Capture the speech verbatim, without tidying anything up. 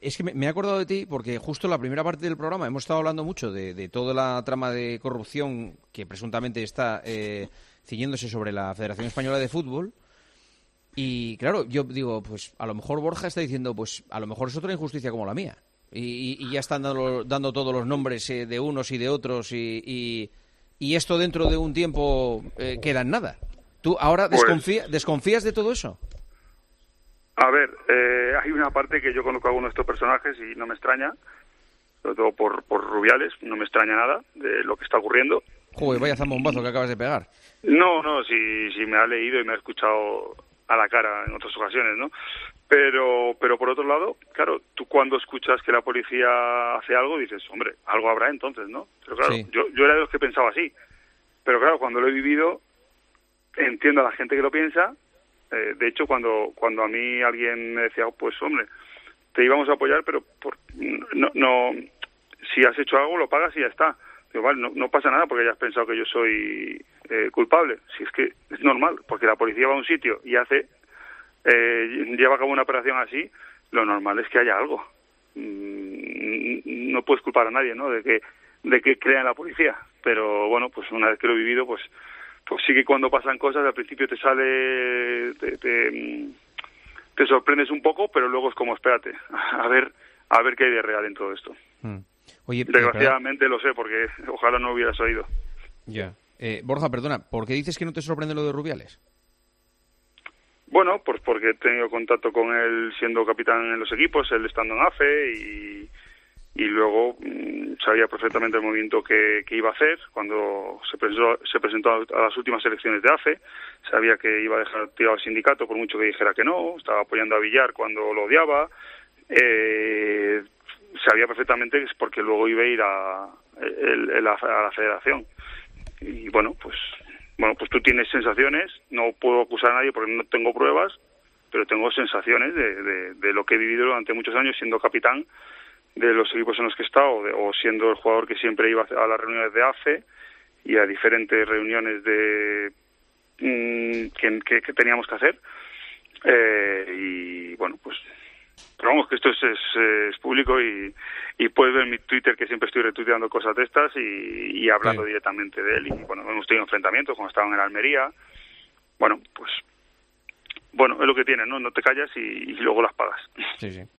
Es que me, me he acordado de ti porque justo en la primera parte del programa hemos estado hablando mucho de, de toda la trama de corrupción que presuntamente está eh, ciñéndose sobre la Federación Española de Fútbol. Y claro, yo digo, pues a lo mejor Borja está diciendo, pues a lo mejor es otra injusticia como la mía. Y, y, y ya están dando, dando todos los nombres eh, de unos y de otros y, y, y esto dentro de un tiempo eh, queda en nada. ¿Tú ahora desconfía, pues, desconfías de todo eso? A ver, eh, hay una parte que yo conozco a algunos de estos personajes y no me extraña, sobre todo por, por Rubiales, no me extraña nada de lo que está ocurriendo. Joder, vaya zambombazo que acabas de pegar. No, no, si, si me ha leído y me ha escuchado a la cara en otras ocasiones, ¿no? Pero, pero por otro lado, claro, tú cuando escuchas que la policía hace algo, dices, hombre, algo habrá entonces, ¿no? Pero claro, sí. yo, yo era de los que pensaba así. Pero claro, cuando lo he vivido, entiendo a la gente que lo piensa. Eh, de hecho, cuando cuando a mí alguien me decía, oh, pues hombre, te íbamos a apoyar, pero por, no, no, si has hecho algo, lo pagas y ya está. Digo, vale, no, no pasa nada porque ya has pensado que yo soy eh, culpable. Si es que es normal, porque la policía va a un sitio y hace, eh, lleva a cabo una operación así, lo normal es que haya algo. Mm, no puedes culpar a nadie, ¿no?, de que de que crea en la policía. Pero bueno, pues una vez que lo he vivido, pues pues sí que cuando pasan cosas, al principio te sale, te, te, te sorprendes un poco, pero luego es como, espérate, a ver a ver qué hay de real en todo esto. Mm. Oye, desgraciadamente eh, lo sé, porque ojalá no hubieras oído. Ya. Eh, Borja, perdona, ¿por qué dices que no te sorprende lo de Rubiales? Bueno, pues porque he tenido contacto con él siendo capitán en los equipos, él estando en A F E, y, y luego mmm, sabía perfectamente el movimiento que, que iba a hacer cuando se presentó, se presentó a las últimas elecciones de A F E. Sabía que iba a dejar tirado al sindicato por mucho que dijera que no, estaba apoyando a Villar cuando lo odiaba. Eh, sabía perfectamente que es porque luego iba a ir a, el, el, a la federación. Y bueno, pues bueno, pues tú tienes sensaciones, no puedo acusar a nadie porque no tengo pruebas, pero tengo sensaciones de, de, de lo que he vivido durante muchos años siendo capitán de los equipos en los que he estado, de, o siendo el jugador que siempre iba a las reuniones de A F E y a diferentes reuniones de mmm, que, que, que teníamos que hacer. Eh, y bueno, pues pero vamos, que esto es, es, es público y, y puedes ver mi Twitter, que siempre estoy retuiteando cosas de estas y, y hablando sí. directamente de él. Y bueno, hemos tenido enfrentamientos cuando estaban en Almería. Bueno, pues bueno, es lo que tiene, ¿no? No te callas y, y luego las pagas. Sí, sí.